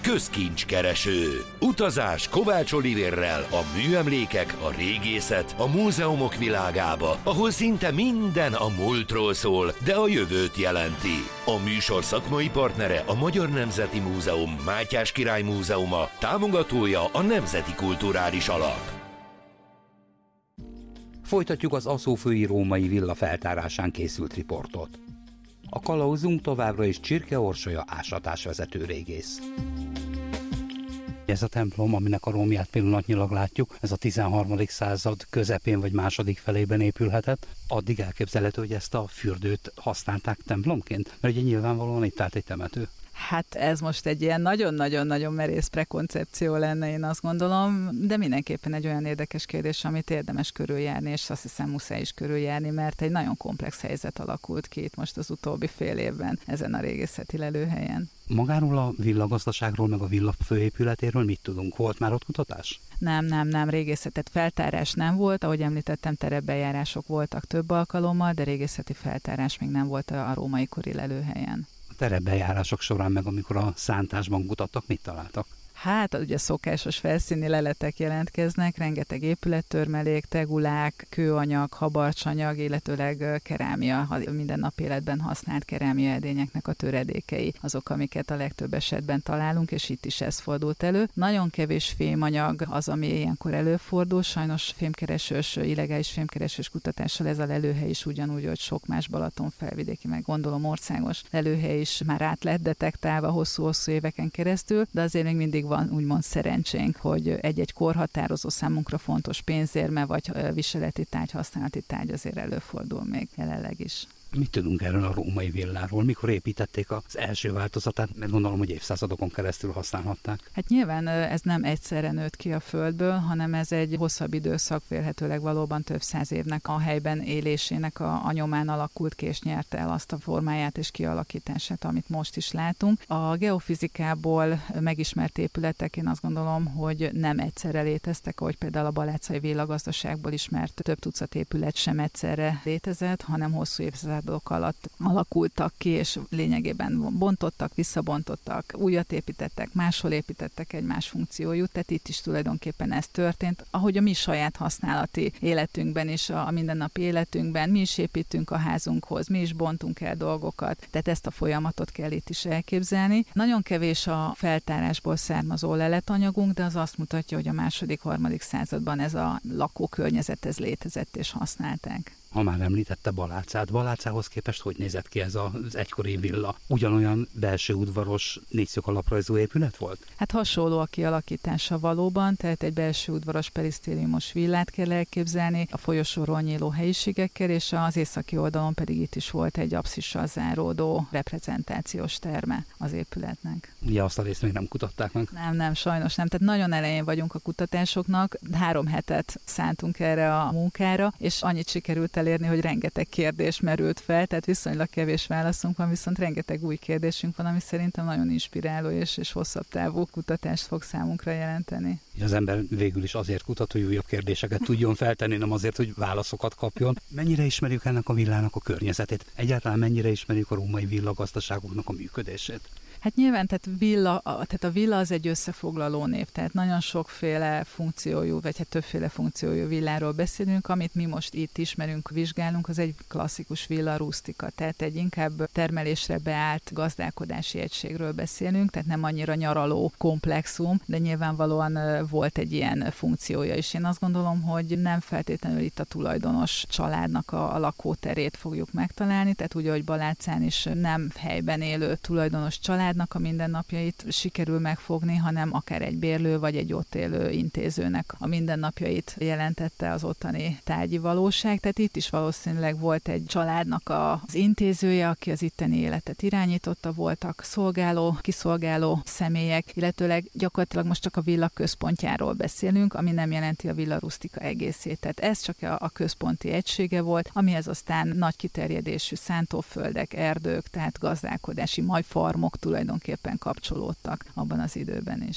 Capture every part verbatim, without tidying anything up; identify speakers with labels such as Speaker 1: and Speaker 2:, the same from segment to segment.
Speaker 1: közkincskereső. Utazás Kovács Olivérrel a műemlékek, a régészet, a múzeumok világába, ahol szinte minden a múltról szól, de a jövőt jelenti. A műsor szakmai partnere a Magyar Nemzeti Múzeum Mátyás Király Múzeuma, támogatója a Nemzeti Kulturális Alap.
Speaker 2: Folytatjuk az aszófői római villa feltárásán készült riportot. A kalauzunk továbbra is Csirke Orsolya ásatásvezető régész. Ez a templom, aminek a rómját pillanatnyilag látjuk, ez a tizenharmadik század közepén vagy második felében épülhetett. Addig elképzelhető, hogy ezt a fürdőt használták templomként? Mert ugye nyilvánvalóan itt állt egy temető.
Speaker 3: Hát ez most egy ilyen nagyon-nagyon-nagyon merész prekoncepció lenne, én azt gondolom, de mindenképpen egy olyan érdekes kérdés, amit érdemes körüljárni, és azt hiszem muszáj is körüljárni, mert egy nagyon komplex helyzet alakult ki itt most az utóbbi fél évben ezen a régészeti lelőhelyen.
Speaker 2: Magáról a villagazdaságról, meg a villa főépületéről mit tudunk? Volt már ott kutatás?
Speaker 3: Nem, nem, nem, régészetet feltárás nem volt, ahogy említettem, terepbejárások voltak több alkalommal, de régészeti feltárás még nem volt a római kori lelőhelyen.
Speaker 2: A terepbejárások során meg amikor a szántásban kutattak, mit találtak?
Speaker 3: Hát ugye szokásos felszíni leletek jelentkeznek, rengeteg épülettörmelék, tegulák, kőanyag, habarcsanyag, illetőleg kerámia, minden nap életben használt kerámia edényeknek a töredékei, azok, amiket a legtöbb esetben találunk, és itt is ez fordult elő. Nagyon kevés fémanyag az, ami ilyenkor előfordul, sajnos fémkeresős, illegális fémkeresős kutatással ez a lelőhely is ugyanúgy, hogy sok más Balaton felvidéki, meg gondolom országos lelőhely is már át lett detektálva hosszú-hosszú éveken keresztül, de azért még mindig van úgymond szerencsénk, hogy egy-egy korhatározó számunkra fontos pénzérme vagy viseleti tárgy, használati tárgy azért előfordul még jelenleg is.
Speaker 2: Mit tudunk erről a római villáról? Mikor építették az első változatát? Mert gondolom, hogy évszázadokon keresztül használhatták.
Speaker 3: Hát nyilván ez nem egyszerre nőtt ki a földből, hanem ez egy hosszabb időszak, vélhetőleg valóban több száz évnek a helyben élésének a, a nyomán alakult ki, és nyerte el azt a formáját és kialakítását, amit most is látunk. A geofizikából megismert épületek, én azt gondolom, hogy nem egyszerre léteztek, ahogy például a balácai villagazdaságból ismert több tucat épület sem egyszerre létezett, hanem hosszú évszázadok alatt alakultak ki, és lényegében bontottak, visszabontottak, újat építettek, máshol építettek egy más funkciójú, tehát itt is tulajdonképpen ez történt. Ahogy a mi saját használati életünkben és a mindennapi életünkben, mi is építünk a házunkhoz, mi is bontunk el dolgokat, tehát ezt a folyamatot kell itt is elképzelni. Nagyon kevés a feltárásból származó leletanyagunk, de az azt mutatja, hogy a második, harmadik században ez a lakókörnyezet ez létezett és használták.
Speaker 2: Ha már említette Balácát, Balácához képest hogy nézett ki ez az egykori villa? Ugyanolyan belső udvaros, négyszög alaprajzú épület volt?
Speaker 3: Hát hasonló a kialakítása valóban, tehát egy belső udvaros perisztéliumos villát kell elképzelni, a folyosóról nyíló helyiségekkel, és az északi oldalon pedig itt is volt egy apszissal záródó reprezentációs terme az épületnek.
Speaker 2: Ugye azt a részt még nem kutatták meg?
Speaker 3: Nem, nem, sajnos nem. Tehát nagyon elején vagyunk a kutatásoknak, három hetet szántunk erre a munkára, és annyit sikerült elérni, hogy rengeteg kérdés merült fel, tehát viszonylag kevés válaszunk van, viszont rengeteg új kérdésünk van, ami szerintem nagyon inspiráló és, és hosszabb távú kutatást fog számunkra jelenteni.
Speaker 2: Az ember végül is azért kutat, hogy újabb kérdéseket tudjon feltenni, nem azért, hogy válaszokat kapjon. Mennyire ismerjük ennek a villának a környezetét? Egyáltalán mennyire ismerjük a római villagazdaságoknak a működését?
Speaker 3: Hát nyilván, tehát, villa, tehát a villa az egy összefoglaló név, tehát nagyon sokféle funkciójú, vagy hát többféle funkciójú villáról beszélünk, amit mi most itt ismerünk, vizsgálunk, az egy klasszikus villa rusztika, tehát egy inkább termelésre beállt gazdálkodási egységről beszélünk, tehát nem annyira nyaraló komplexum, de nyilvánvalóan volt egy ilyen funkciója is. Én azt gondolom, hogy nem feltétlenül itt a tulajdonos családnak a, a lakóterét fogjuk megtalálni, tehát úgy, ahogy Balácán is nem helyben élő tulajdonos család, a mindennapjait sikerül megfogni, hanem akár egy bérlő vagy egy ott élő intézőnek a mindennapjait jelentette az ottani tárgyi valóság. Tehát itt is valószínűleg volt egy családnak az intézője, aki az itteni életet irányította, voltak szolgáló, kiszolgáló személyek, illetőleg gyakorlatilag most csak a villa központjáról beszélünk, ami nem jelenti a villa rusztika egészét. Tehát ez csak a, a központi egysége volt, amihez aztán nagy kiterjedésű szántóföldek, erdők, tehát gazdálkodási majfarmok tulajdonképpen kapcsolódtak abban az időben is.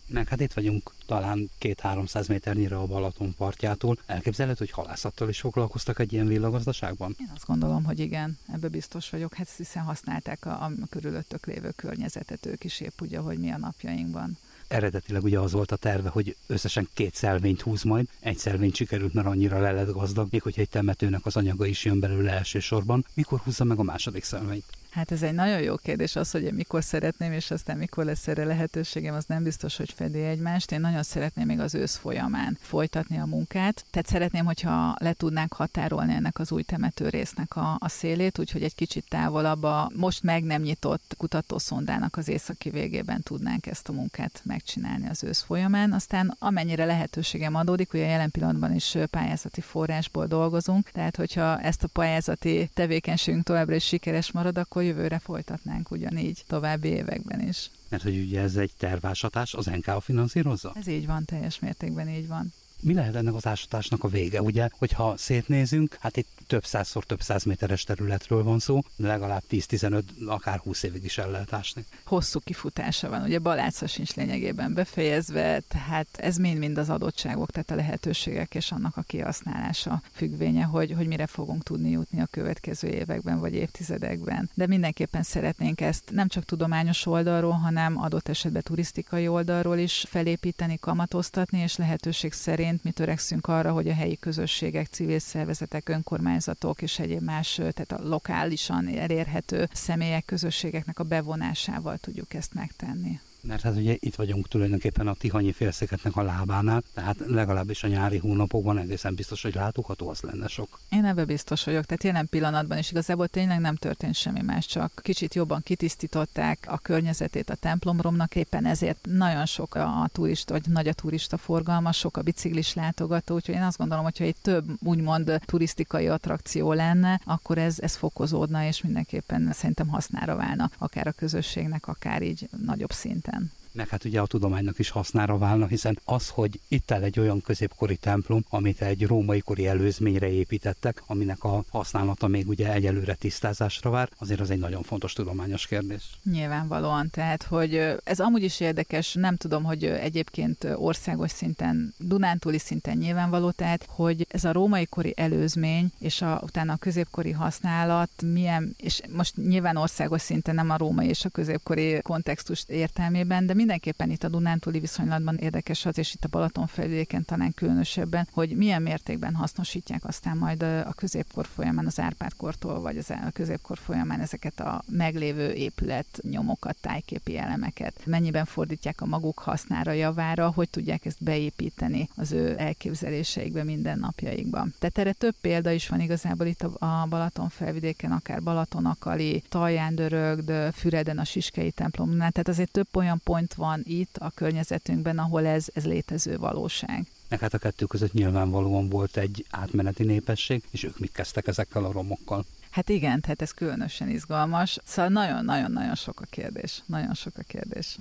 Speaker 2: Meg hát itt vagyunk talán két-háromszáz méternyire a Balaton partjától. Elképzelhető, hogy halászattal is foglalkoztak egy ilyen villagazdaságban?
Speaker 3: Én azt gondolom, hogy igen, ebbe biztos vagyok. Hát hiszen használták a, a körülöttök lévő környezetet ők is épp úgy, ahogy mi a napjainkban.
Speaker 2: Eredetileg ugye az volt a terve, hogy összesen két szelvényt húz majd. Egy szelvényt sikerült, mert annyira le lett gazdag, még hogyha egy temetőnek az anyaga is jön belőle elsősorban. Mikor húzza meg a második szelvényt?
Speaker 3: Hát ez egy nagyon jó kérdés, az, hogy én mikor szeretném, és aztán mikor lesz erre lehetőségem, az nem biztos, hogy fedi egymást. Én nagyon szeretném még az ősz folyamán folytatni a munkát. Tehát szeretném, hogyha le tudnánk határolni ennek az új temetőrésznek a, a szélét, úgyhogy egy kicsit távolabb a most meg nem nyitott kutatószondának az északi végében tudnánk ezt a munkát megcsinálni az ősz folyamán. Aztán amennyire lehetőségem adódik, ugye jelen pillanatban is pályázati forrásból dolgozunk, tehát hogyha ezt a pályázati tevékenységünk továbbra is sikeres marad, akkor jövőre folytatnánk ugyanígy további években is.
Speaker 2: Mert hogy ugye ez egy tervásatás, az en ká o finanszírozza?
Speaker 3: Ez így van, teljes mértékben így van.
Speaker 2: Mi lehet ennek az ásatásnak a vége? Ugye, hogyha szétnézünk, hát itt több százszor több száz méteres területről van szó, de legalább tíz-tizenöt, akár húsz évig is el lehet ásni.
Speaker 3: Hosszú kifutása van, ugye Baláca sincs lényegében befejezve, tehát ez mind-mind az adottságok, tehát a lehetőségek és annak a kihasználása függvénye, hogy, hogy mire fogunk tudni jutni a következő években vagy évtizedekben. De mindenképpen szeretnénk ezt nem csak tudományos oldalról, hanem adott esetben turisztikai oldalról is felépíteni, kamatoztatni, és lehetőség szerint mi törekszünk arra, hogy a helyi közösségek, civil szervezetek, önkormányzatok és egyéb más, tehát a lokálisan elérhető személyek, közösségeknek a bevonásával tudjuk ezt megtenni.
Speaker 2: Mert hát ugye itt vagyunk tulajdonképpen a Tihanyi félszigetnek a lábánál, tehát legalábbis a nyári hónapokban egészen biztos, hogy látogató az lenne sok.
Speaker 3: Én ebben biztos vagyok, tehát jelen pillanatban is igazából tényleg nem történt semmi más, csak kicsit jobban kitisztították a környezetét a templomromnak, éppen ezért nagyon sok a turista, vagy nagy a turista forgalma, sok a biciklis látogató, úgyhogy én azt gondolom, hogyha itt több úgymond turisztikai attrakció lenne, akkor ez, ez fokozódna, és mindenképpen szerintem hasznára válna, akár a közösségnek, akár így nagyobb szinten.
Speaker 2: Meg hát ugye a tudománynak is hasznára válna, hiszen az, hogy itt áll egy olyan középkori templom, amit egy római kori előzményre építettek, aminek a használata még ugye egyelőre tisztázásra vár, azért az egy nagyon fontos tudományos kérdés.
Speaker 3: Nyilvánvalóan, tehát, hogy ez amúgy is érdekes, nem tudom, hogy egyébként országos szinten, dunántúli szinten nyilvánvaló, tehát, hogy ez a római kori előzmény, és a, utána a középkori használat milyen, és most nyilván országos szinten nem a római és a középkori kontextust értelmében, de mindenképpen itt a dunántúli viszonylatban érdekes az, és itt a Balatonfelvidéken talán különösebben, hogy milyen mértékben hasznosítják aztán majd a középkor folyamán, az Árpád-kortól, vagy az a középkor folyamán ezeket a meglévő épület nyomokat, tájképi elemeket. Mennyiben fordítják a maguk hasznára, javára, hogy tudják ezt beépíteni az ő elképzeléseikbe, mindennapjaikban. Tehát erre több példa is van igazából itt a Balatonfelvidéken, akár Balatonakali, Talján-Dörögd, Füreden a Siskei templomnál, tehát azért több olyan pont van itt a környezetünkben, ahol ez, ez létező valóság.
Speaker 2: Meg hát a kettő között nyilvánvalóan volt egy átmeneti népesség, és ők mit kezdtek ezekkel a romokkal?
Speaker 3: Hát igen, tehát ez különösen izgalmas. Szóval nagyon-nagyon-nagyon sok a kérdés. Nagyon sok a kérdés.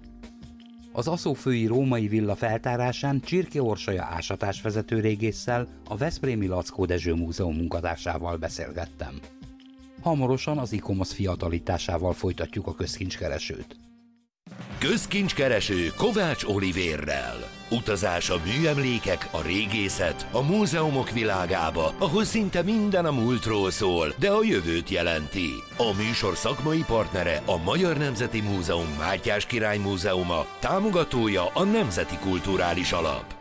Speaker 2: Az aszófői római villa feltárásán Csirke Orsolya ásatásvezető régésszel, a Veszprémi Lackó Dezső Múzeum munkatársával beszélgettem. Hamarosan az ICOMOS fiatalításával folytatjuk a közkincskeresőt.
Speaker 1: Közkincskereső Kovács Olivérrel. Utazás a műemlékek, a régészet, a múzeumok világába, ahol szinte minden a múltról szól, de a jövőt jelenti. A műsor szakmai partnere a Magyar Nemzeti Múzeum Mátyás Király Múzeuma, támogatója a Nemzeti Kulturális Alap.